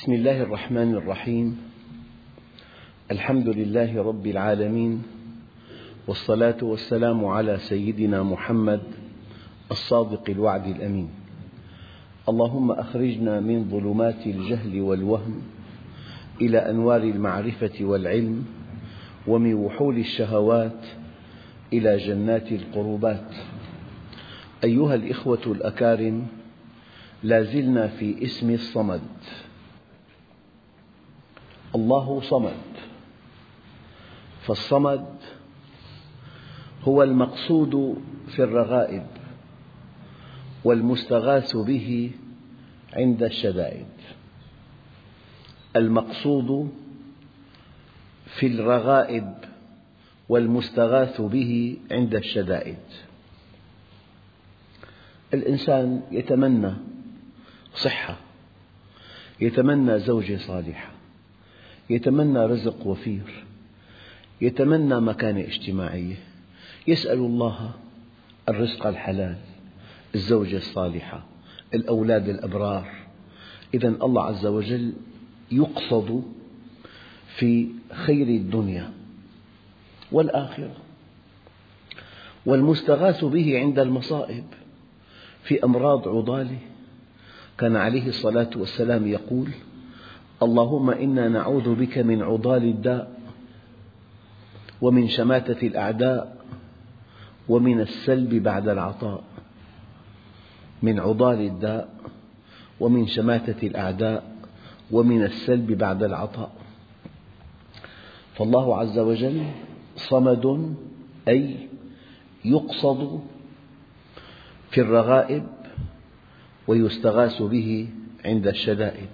بسم الله الرحمن الرحيم. الحمد لله رب العالمين، والصلاة والسلام على سيدنا محمد الصادق الوعد الأمين. اللهم أخرجنا من ظلمات الجهل والوهم إلى أنوار المعرفة والعلم، ومن وحول الشهوات إلى جنات القربات. أيها الإخوة الأكارم، لا زلنا في اسم الصمد. الله صمد، فالصمد هو المقصود في الرغائب والمستغاث به عند الشدائد. المقصود في الرغائب والمستغاث به عند الشدائد. الإنسان يتمنى صحة، يتمنى زوجة صالحة، يتمنى رزق وفير، يتمنى مكانة اجتماعية، يسأل الله الرزق الحلال، الزوجة الصالحة، الأولاد الأبرار. إذن الله عز وجل يقصد في خير الدنيا والآخرة، والمستغاث به عند المصائب في أمراض عضاله. كان عليه الصلاة والسلام يقول: اللهم إنا نعوذ بك من عضال الداء، ومن شماتة الأعداء، ومن السلب بعد العطاء. من عضال الداء، ومن شماتة الأعداء، ومن السلب بعد العطاء. فالله عز وجل صمد، أي يقصد في الرغائب ويستغاث به عند الشدائد.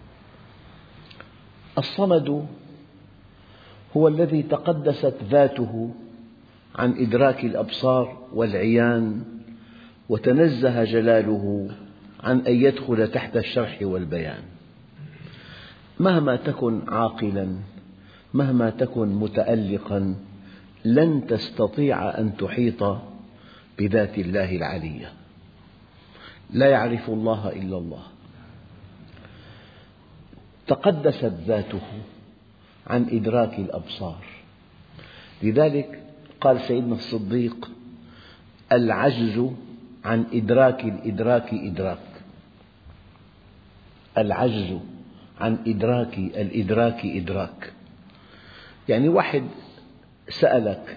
الصمد هو الذي تقدست ذاته عن إدراك الأبصار والعيان، وتنزه جلاله عن أن يدخل تحت الشرح والبيان. مهما تكن عاقلاً، مهما تكن متألقاً، لن تستطيع أن تحيط بذات الله العلية. لا يعرف الله إلا الله. تقدست ذاته عن إدراك الأبصار. لذلك قال سيدنا الصديق: العجز عن إدراك الإدراك إدراك. العجز عن إدراك الإدراك إدراك. يعني واحد سألك: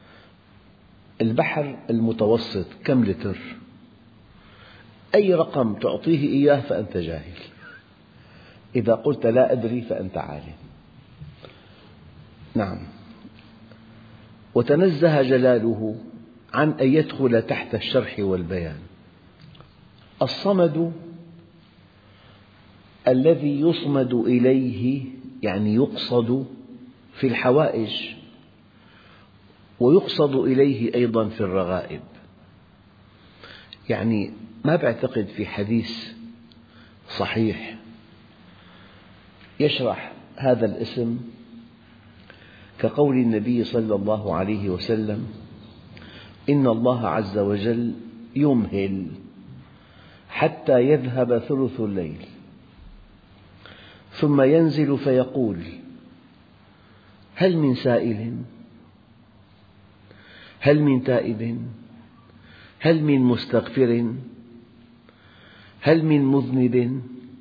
البحر المتوسط كم لتر؟ أي رقم تعطيه إياه فأنت جاهل. إذا قلت لا أدري فأنت عالم. نعم. وتنزه جلاله عن أن يدخل تحت الشرح والبيان. الصمد الذي يصمد إليه، يعني يقصد في الحوائج، ويقصد إليه أيضا في الرغائب. يعني ما بعتقد في حديث صحيح يشرح هذا الاسم كقول النبي صلى الله عليه وسلم: إن الله عز وجل يمهل حتى يذهب ثلث الليل، ثم ينزل فيقول: هل من سائل؟ هل من تائب؟ هل من مستغفر؟ هل من مذنب؟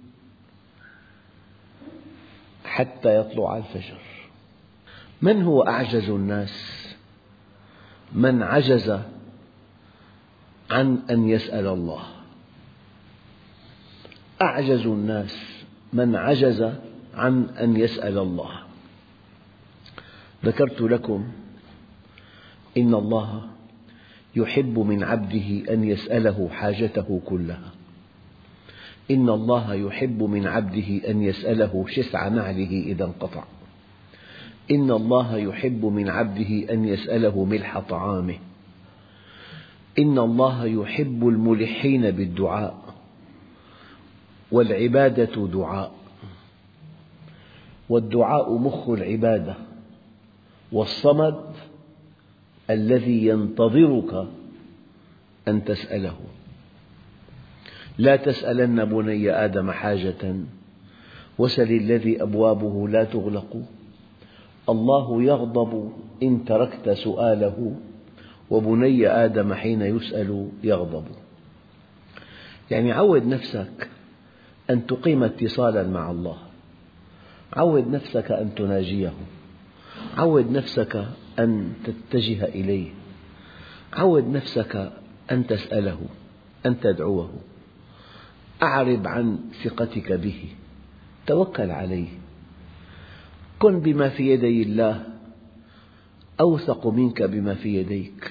حتى يطلع الفجر. من هو أعجز الناس؟ من عجز عن أن يسأل الله. أعجز الناس من عجز عن أن يسأل الله. ذكرت لكم إن الله يحب من عبده أن يسأله حاجته كلها. إن الله يحب من عبده أن يسأله شسع نعله إذا انقطع. إن الله يحب من عبده أن يسأله ملح طعامه. إن الله يحب الملحين بالدعاء، والعبادة دعاء، والدعاء مخ العبادة. والصمد الذي ينتظرك أن تسأله. لا تسألن بني آدم حاجة وسل الذي أبوابه لا تغلق. الله يغضب إن تركت سؤاله، وبني آدم حين يسأل يغضب. يعني عود نفسك أن تقيم اتصالا مع الله، عود نفسك أن تناجيه، عود نفسك أن تتجه إليه، عود نفسك أن تسأله، أن تدعوه. أعرب عن ثقتك به، توكل عليه، كن بما في يدي الله أوثق منك بما في يديك.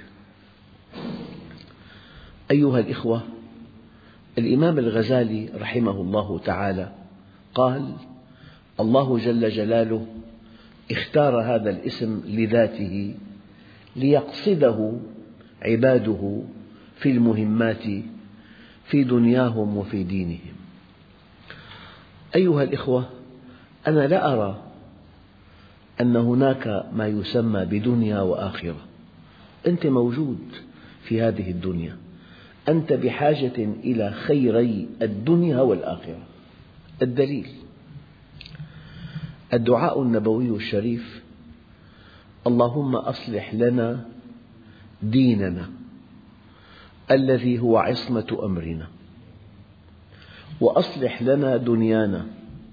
أيها الإخوة، الإمام الغزالي رحمه الله تعالى قال: الله جل جلاله اختار هذا الاسم لذاته ليقصده عباده في المهمات في دنياهم وفي دينهم. أيها الإخوة، أنا لا أرى أن هناك ما يسمى بدنيا وآخرة. أنت موجود في هذه الدنيا، أنت بحاجة إلى خيري الدنيا والآخرة. الدليل الدعاء النبوي الشريف: اللهم أصلح لنا ديننا الذي هو عصمة أمرنا، وأصلح لنا دنيانا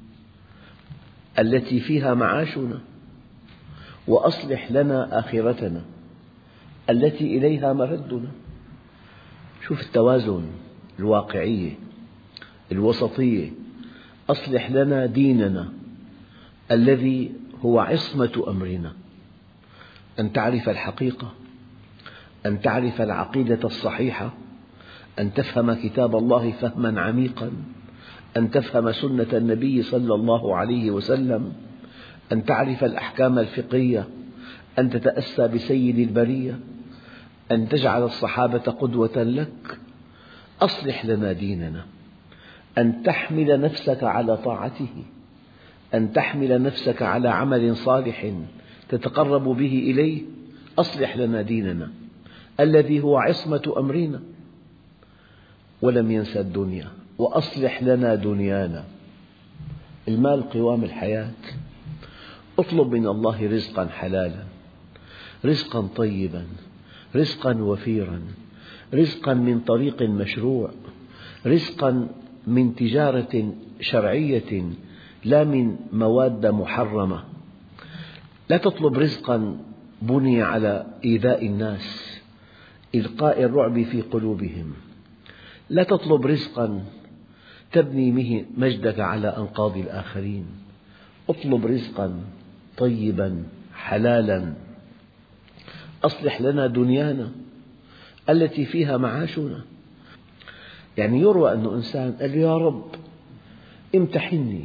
التي فيها معاشنا، وأصلح لنا آخرتنا التي إليها مردنا. شوف التوازن، الواقعية، الوسطية. أصلح لنا ديننا الذي هو عصمة أمرنا، أن تعرف الحقيقة، أن تعرف العقيدة الصحيحة، أن تفهم كتاب الله فهما عميقا، أن تفهم سنة النبي صلى الله عليه وسلم، أن تعرف الأحكام الفقهية، أن تتأسى بسيد البرية، أن تجعل الصحابة قدوة لك. أصلح لنا ديننا، أن تحمل نفسك على طاعته، أن تحمل نفسك على عمل صالح تتقرب به إليه. أصلح لنا ديننا الذي هو عصمة أمرنا. ولم ينس الدنيا. وأصلح لنا دنيانا. المال قوام الحياة. اطلب من الله رزقا حلالا، رزقا طيبا، رزقا وفيرا، رزقا من طريق مشروع، رزقا من تجارة شرعية لا من مواد محرمة. لا تطلب رزقا بني على إيذاء الناس، إلقاء الرعب في قلوبهم. لا تطلب رزقا تبني به مجدك على أنقاض الآخرين. اطلب رزقا طيبا حلالا. أصلح لنا دنيانا التي فيها معاشنا. يعني يروى أن إنسان قال: يا رب امتحني،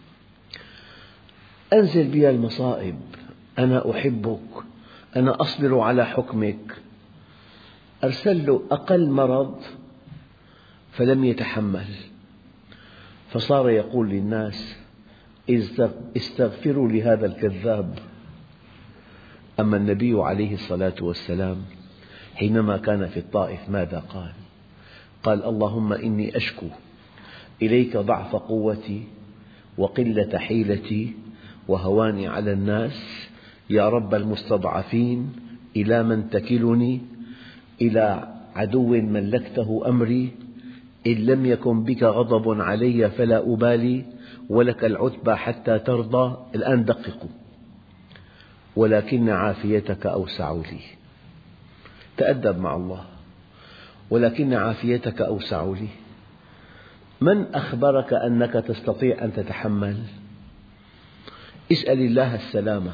أنزل بي المصائب، أنا أحبك، أنا أصبر على حكمك. أرسل له أقل مرض فلم يتحمل، فصار يقول للناس: استغفروا لهذا الكذاب. أما النبي عليه الصلاة والسلام حينما كان في الطائف ماذا قال؟ قال: اللهم إني أشكو إليك ضعف قوتي وقلة حيلتي وهواني على الناس. يا رب المستضعفين، إلى من تكلني؟ إلى عدو ملكته أمري. إن لم يكن بك غضب علي فلا أبالي، ولك العتبى حتى ترضى. الآن دققوا: ولكن عافيتك أوسع لي. تأدب مع الله. ولكن عافيتك أوسع لي. من أخبرك أنك تستطيع أن تتحمل؟ اسأل الله السلامة.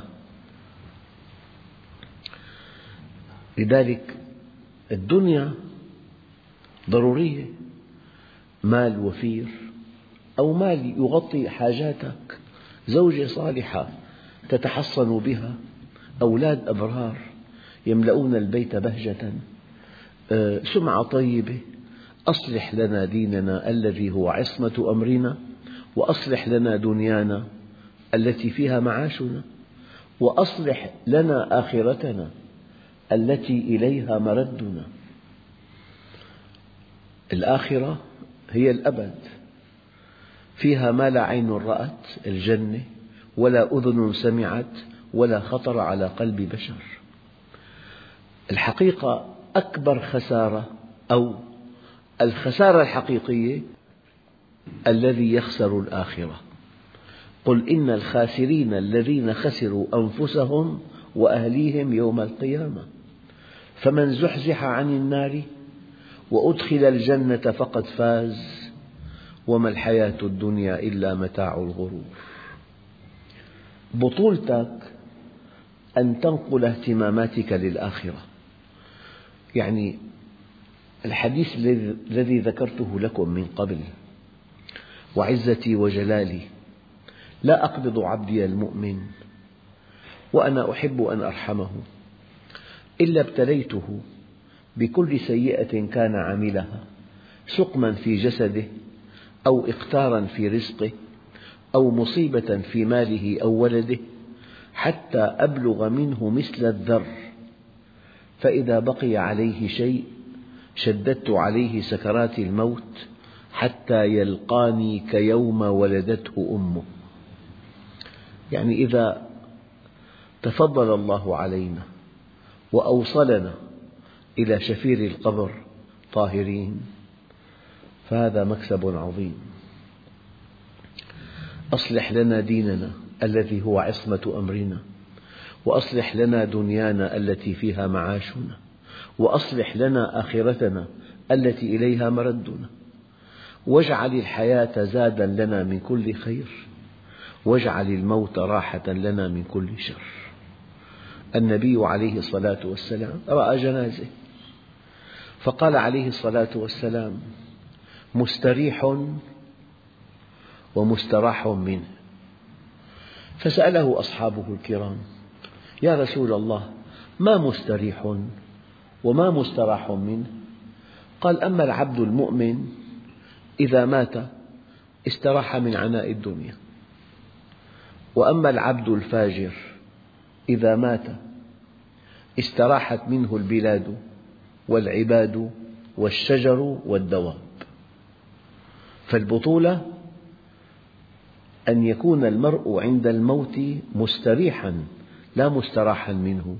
لذلك الدنيا ضرورية، مال وفير أو مال يغطي حاجاتك، زوجة صالحة تتحصن بها، أولاد أبرار يملؤون البيت بهجة، سمعة طيبة. أصلح لنا ديننا الذي هو عصمة أمرنا، وأصلح لنا دنيانا التي فيها معاشنا، وأصلح لنا آخرتنا التي إليها مردنا. الآخرة هي الأبد. فيها ما لا عين رأت الجنة ولا أذن سمعت ولا خطر على قلب بشر. الحقيقة أكبر خسارة أو الخسارة الحقيقية الذي يخسر الآخرة. قل إن الخاسرين الذين خسروا أنفسهم وأهليهم يوم القيامة فمن زحزح عن النار وأدخل الجنة فقد فاز وما الحياة الدنيا إلا متاع الغرور. بطولتك أن تنقل اهتماماتك للآخرة. يعني الحديث الذي ذكرته لكم من قبل: وعزتي وجلالي لا أقبض عبدي المؤمن وأنا أحب أن أرحمه إلا ابتليته بكل سيئة كان عملها سقما في جسده أو إقتارا في رزقه أو مصيبة في ماله أو ولده حتى أبلغ منه مثل الذر، فإذا بقي عليه شيء شددت عليه سكرات الموت حتى يلقاني كيوم ولدته أمه. يعني إذا تفضل الله علينا وأوصلنا إلى شفير القبر طاهرين فهذا مكسب عظيم. أصلح لنا ديننا الذي هو عصمة أمرنا، وأصلح لنا دنيانا التي فيها معاشنا، وأصلح لنا آخرتنا التي إليها مردنا، واجعل الحياة زادا لنا من كل خير، واجعل الموت راحة لنا من كل شر. النبي عليه الصلاة والسلام رأى جنازة فقال عليه الصلاة والسلام: مستريح ومستراح منه. فسأله أصحابه الكرام: يا رسول الله، ما مستريح وما مستراح منه؟ قال: أما العبد المؤمن إذا مات استراح من عناء الدنيا، وأما العبد الفاجر إذا مات استراحت منه البلاد والعباد والشجر والدواب. فالبطولة أن يكون المرء عند الموت مستريحا لا مستراحا منه.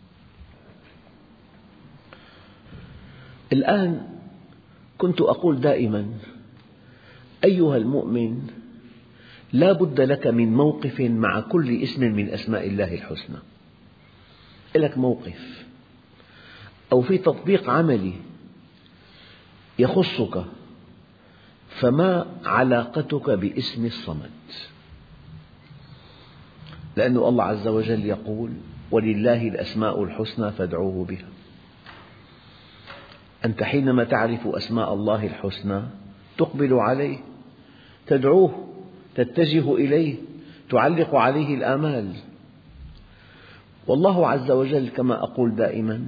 الآن كنت أقول دائما: أيها المؤمن، لا بد لك من موقف مع كل اسم من أسماء الله الحسنى. لك موقف أو في تطبيق عملي يخصك، فما علاقتك باسم الصمد؟ لأن الله عز وجل يقول: ولله الأسماء الحسنى فادعوه بها. أنت حينما تعرف أسماء الله الحسنى تقبل عليه، تدعوه، تتجه إليه، تعلق عليه الآمال. والله عز وجل كما أقول دائما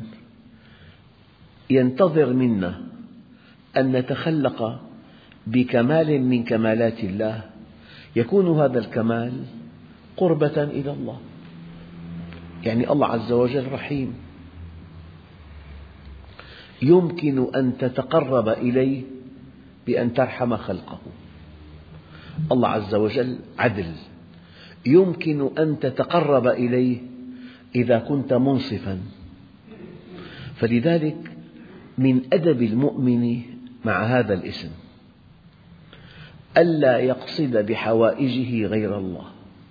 ينتظر منا أن نتخلق بكمال من كمالات الله، يكون هذا الكمال قربة إلى الله. يعني الله عز وجل رحيم، يمكن أن تتقرب إليه بأن ترحم خلقه. الله عز وجل عدل، يمكن أن تتقرب إليه إذا كنت منصفا. فلذلك من أدب المؤمن مع هذا الاسم ألا يقصد بحوائجه غير الله،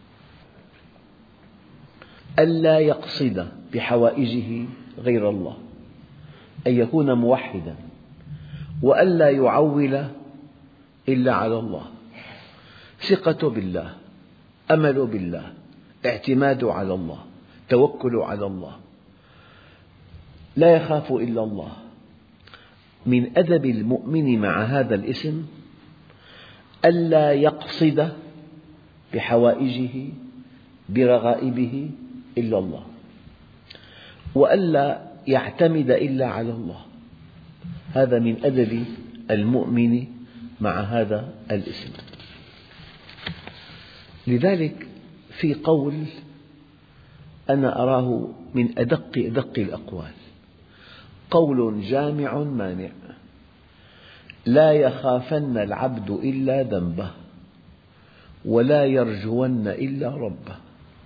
ألا يقصد بحوائجه غير الله، أن يكون موحدا، وألا يعول إلا على الله، ثقة بالله، أمل بالله، اعتماد على الله، توكل على الله، لا يخاف إلا الله. من أدب المؤمن مع هذا الاسم ألا يقصد بحوائجه برغائبه إلا الله، وألا يعتمد إلا على الله. هذا من أدب المؤمن مع هذا الاسم. لذلك في قول أنا أراه من أدق الأقوال، قول جامع مانع: لا يخافن العبد إلا ذنبه ولا يرجون إلا ربه.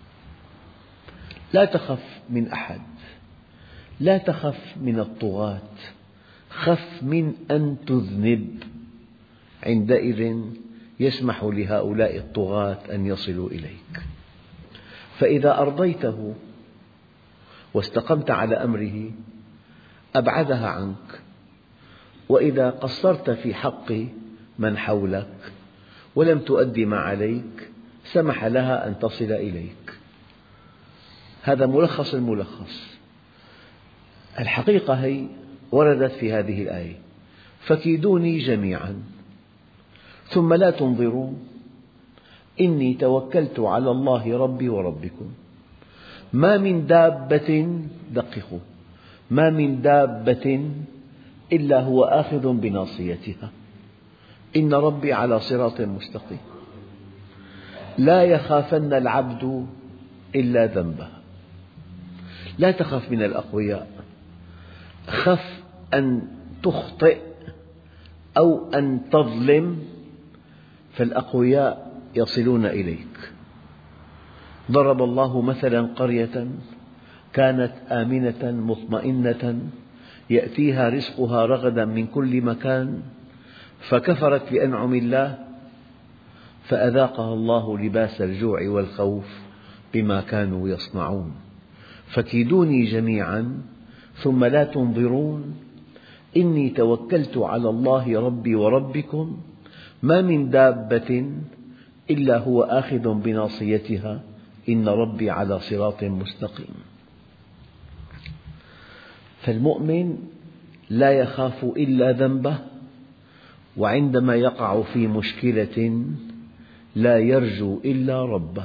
لا تخف من أحد، لا تخف من الطغاة، خف من أن تذنب. عندئذ يسمح لهؤلاء الطغاة أن يصلوا إليك. فإذا أرضيته واستقمت على أمره أبعدها عنك، وإذا قصرت في حق من حولك ولم تؤدي ما عليك سمح لها أن تصل إليك. هذا ملخص الملخص. الحقيقة هي وردت في هذه الآية: فكيدوني جميعا ثم لا تنظرون إني توكلت على الله ربي وربكم ما من دابة، دققوا، ما من دابة إلا هو آخذ بناصيتها إن ربي على صراط مستقيم. لا يخافن العبد إلا ذنبه. لا تخف من الأقوياء، خف أن تخطئ أو أن تظلم، فالأقوياء يصلون إليك. ضرب الله مثلا قرية كانت آمنة مطمئنة يأتيها رزقها رغدا من كل مكان فكفرت بأنعم الله فأذاقها الله لباس الجوع والخوف بما كانوا يصنعون. فكيدوني جميعا ثم لا تنظرون إني توكلت على الله ربي وربكم ما من دابة إلا هو آخذ بناصيتها إن ربي على صراط مستقيم. فالمؤمن لا يخاف إلا ذنبه، وعندما يقع في مشكلة لا يرجو إلا ربه.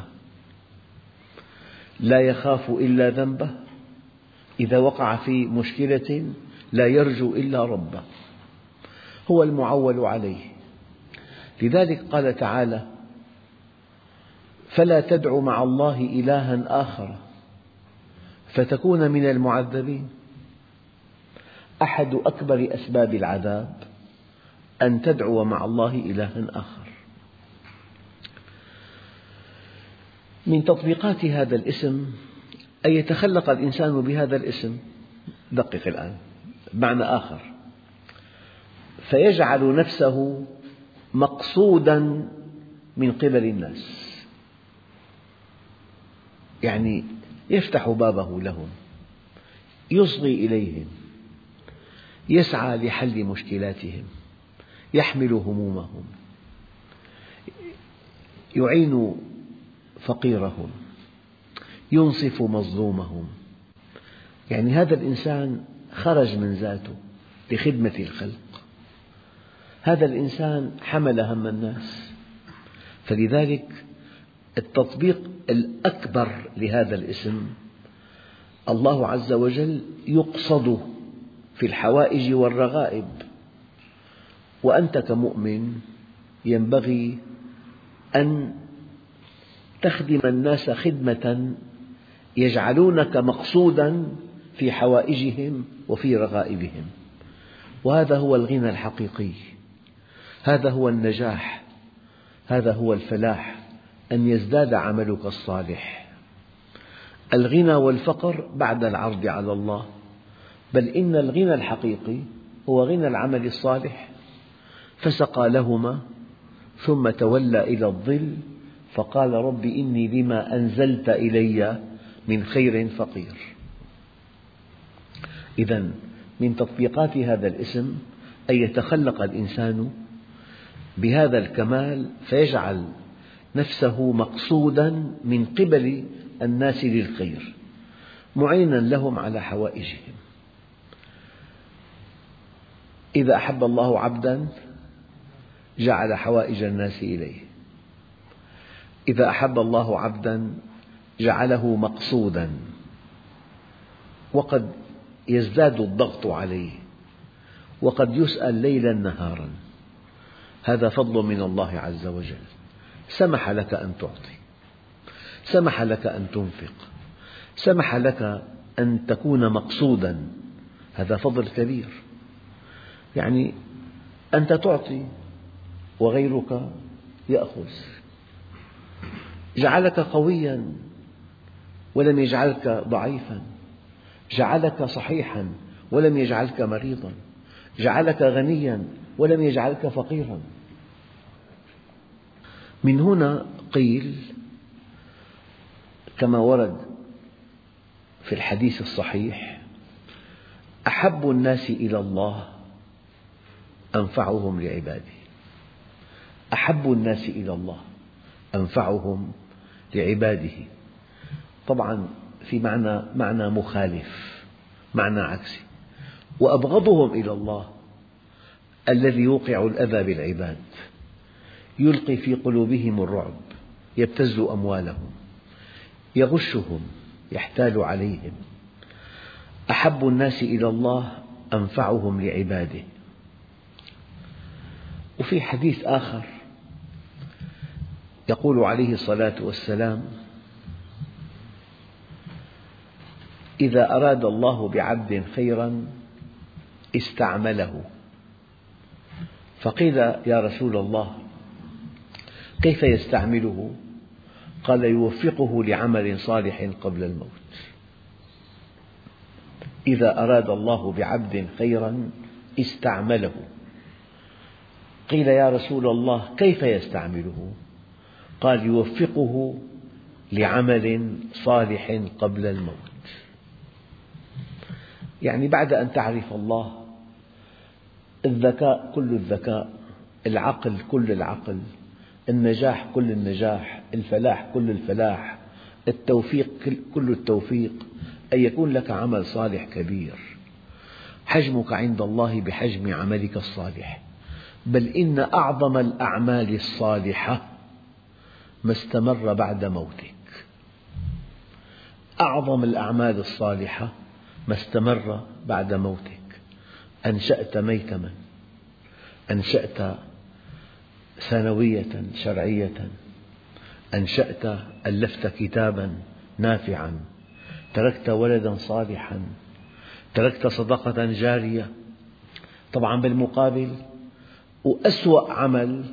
لا يخاف إلا ذنبه، إذا وقع في مشكلة لا يرجو إلا ربه، هو المعول عليه. لذلك قال تعالى: فلا تدع مع الله إلها آخر فتكون من المعذبين. أحد أكبر أسباب العذاب أن تدعو مع الله إلها آخر. من تطبيقات هذا الاسم أن يتخلق الإنسان بهذا الاسم. دقق الآن معنى آخر: فيجعل نفسه مقصودا من قبل الناس، يعني يفتح بابه لهم، يصغي إليهم، يسعى لحل مشكلاتهم، يحمل همومهم، يعين فقيرهم، ينصف مظلومهم. يعني هذا الإنسان خرج من ذاته لخدمة الخلق، هذا الإنسان حمل هم الناس. فلذلك التطبيق الأكبر لهذا الاسم الله عز وجل يقصد في الحوائج والرغائب، وأنت كمؤمن ينبغي أن تخدم الناس خدمة يجعلونك مقصودا في حوائجهم وفي رغائبهم. وهذا هو الغنى الحقيقي، هذا هو النجاح، هذا هو الفلاح، أن يزداد عملك الصالح. الغنى والفقر بعد العرض على الله، بل إن الغنى الحقيقي هو غنى العمل الصالح. فسقى لهما ثم تولى إلى الظل فقال رب إني لما أنزلت إلي من خير فقير. إذن من تطبيقات هذا الاسم أن يتخلق الإنسان بهذا الكمال فيجعل نفسه مقصودا من قبل الناس للخير، معينا لهم على حوائجهم. إذا أحب الله عبدا جعل حوائج الناس إليه، إذا أحب الله عبدا جعله مقصودا، وقد يزداد الضغط عليه، وقد يسأل ليلا نهارا. هذا فضل من الله عز وجل، سمح لك أن تعطي، سمح لك أن تنفق، سمح لك أن تكون مقصودا. هذا فضل كبير. يعني أنت تعطي وغيرك يأخذ، جعلك قويا ولم يجعلك ضعيفا، جعلك صحيحا ولم يجعلك مريضا، جعلك غنيا ولم يجعلك فقيرا. من هنا قيل كما ورد في الحديث الصحيح: أحب الناس إلى الله أنفعهم لعباده. أحب الناس إلى الله أنفعهم لعباده. طبعا في معنى مخالف، معنى عكسي. وأبغضهم إلى الله الذي يوقع الأذى بالعباد، يلقي في قلوبهم الرعب، يبتز أموالهم، يغشهم، يحتال عليهم. أحب الناس إلى الله أنفعهم لعباده. وفي حديث آخر يقول عليه الصلاة والسلام: إذا أراد الله بعبد خيرا استعمله. فقيل: يا رسول الله كيف يستعمله؟ قال: يوفقه لعمل صالح قبل الموت. إذا أراد الله بعبد خيرا استعمله. قيل: يا رسول الله كيف يستعمله؟ قال: يوفقه لعمل صالح قبل الموت. يعني بعد أن تعرف الله، الذكاء كل الذكاء، العقل كل العقل، النجاح كل النجاح، الفلاح كل الفلاح، التوفيق كل التوفيق، أن يكون لك عمل صالح كبير حجمك عند الله بحجم عملك الصالح. بل إن أعظم الأعمال الصالحة ما استمر بعد موتك. أعظم الأعمال الصالحة ما استمر بعد موتك. أنشأت ميتما، أنشأت ثانوية شرعية، ألفت كتابا نافعا، تركت ولدا صالحا، تركت صدقة جارية. طبعا بالمقابل وأسوأ عمل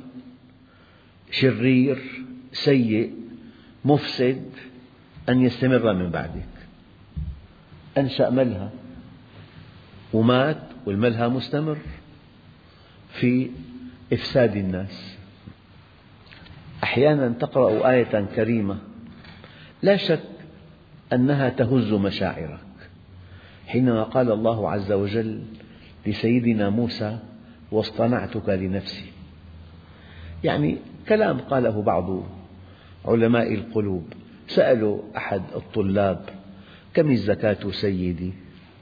شرير سيء مفسد أن يستمر من بعدك. أنشأ ملهى ومات والملهى مستمر في إفساد الناس. أحيانا تقرأ آية كريمة لا شك أنها تهز مشاعرك، حينما قال الله عز وجل لسيدنا موسى: واصطنعتك لنفسي. يعني كلام قاله بعض علماء القلوب. سألوا أحد الطلاب: كم الزكاة سيدي؟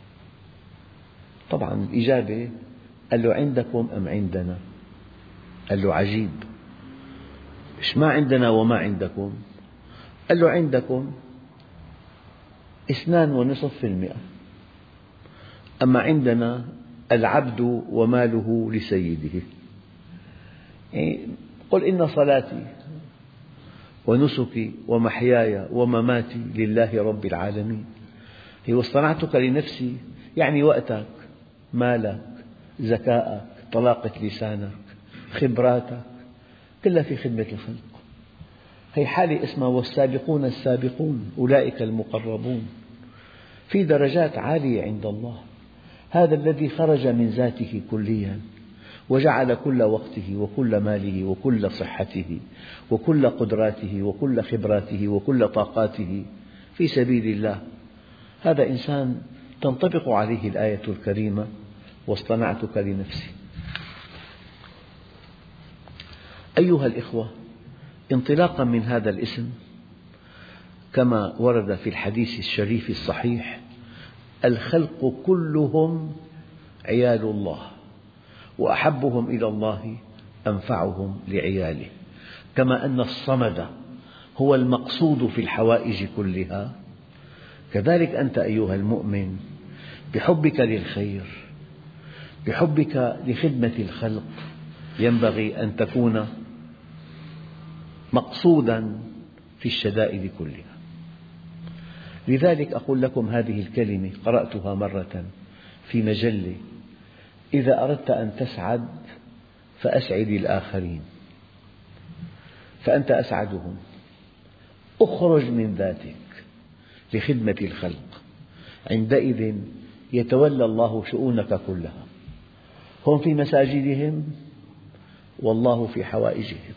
طبعا الإجابة: قال له: عندكم أم عندنا؟ قال له: عجيب، إيش ما عندنا وما عندكم؟ قال له: عندكم 2.5%، أما عندنا العبد وماله لسيده. يعني قل: إن صلاتي ونسكي ومحياي ومماتي لله رب العالمين. هي واصطنعتك لنفسي يعني وقتك، مالك، ذكاءك، طلاقة لسانك، خبراتك، كلها في خدمة الخلق. هي حالة اسمها والسابقون السابقون أولئك المقربون. في درجات عالية عند الله. هذا الذي خرج من ذاته كليا وجعل كل وقته وكل ماله وكل صحته وكل قدراته وكل خبراته وكل طاقاته في سبيل الله. هذا إنسان تنطبق عليه الآية الكريمة: واصطنعتك لنفسي. أيها الإخوة، انطلاقا من هذا الاسم، كما ورد في الحديث الشريف الصحيح: الخلق كلهم عيال الله، وأحبهم إلى الله أنفعهم لعياله. كما أن الصمد هو المقصود في الحوائج كلها، كذلك أنت أيها المؤمن بحبك للخير، بحبك لخدمة الخلق، ينبغي أن تكون مقصودا في الشدائد كلها. لذلك أقول لكم هذه الكلمة قرأتها مرة في مجلة: إذا أردت أن تسعد فأسعد الآخرين فأنت أسعدهم، اخرج من ذاتك لخدمة الخلق، عندئذ يتولى الله شؤونك كلها. هم في مساجدهم والله في حوائجهم.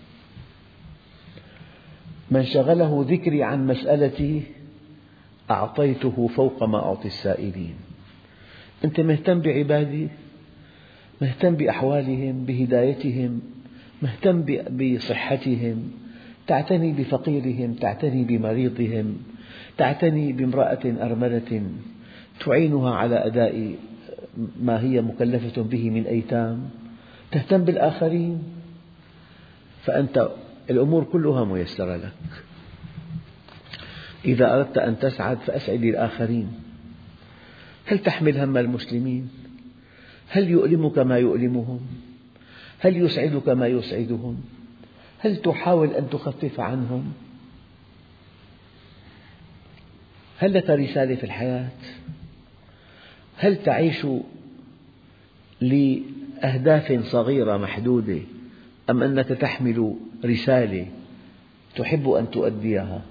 من شغله ذكري عن مسألتي أعطيته فوق ما أعطي السائلين. أنت مهتم بعبادي، مهتم بأحوالهم، بهدايتهم، مهتم بصحتهم، تعتني بفقيرهم، تعتني بمريضهم، تعتني بامرأة أرملة تعينها على أداء ما هي مكلفة به من أيتام، تهتم بالآخرين، فأنت الأمور كلها ميسرة لك. إذا أردت أن تسعد فأسعد الآخرين. هل تحمل هم المسلمين؟ هل يؤلمك ما يؤلمهم؟ هل يسعدك ما يسعدهم؟ هل تحاول أن تخفف عنهم؟ هل لك رسالة في الحياة؟ هل تعيش لأهداف صغيرة محدودة، أم أنك تحمل رسالة تحب أن تؤديها؟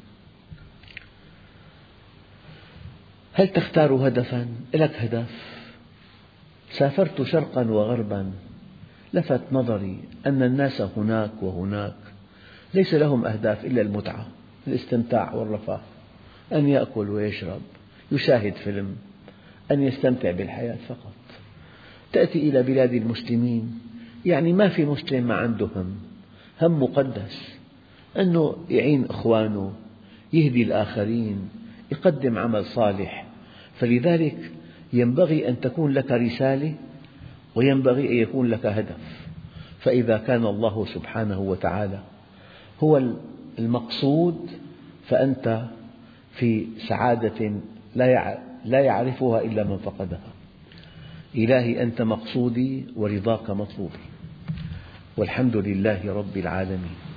هل تختار هدفا؟ لك هدف. سافرت شرقا وغربا، لفت نظري أن الناس هناك وهناك ليس لهم أهداف إلا المتعة، الاستمتاع والرفاه، أن يأكل ويشرب، يشاهد فيلم، أن يستمتع بالحياة فقط. تأتي إلى بلاد المسلمين، يعني ما في مسلم ما عنده هم مقدس، أنه يعين إخوانه، يهدي الآخرين، يقدم عمل صالح. فلذلك ينبغي أن تكون لك رسالة، وينبغي أن يكون لك هدف. فإذا كان الله سبحانه وتعالى هو المقصود فأنت في سعادة لا يعرفها إلا من فقدها. إلهي أنت مقصودي ورضاك مطلوبي، والحمد لله رب العالمين.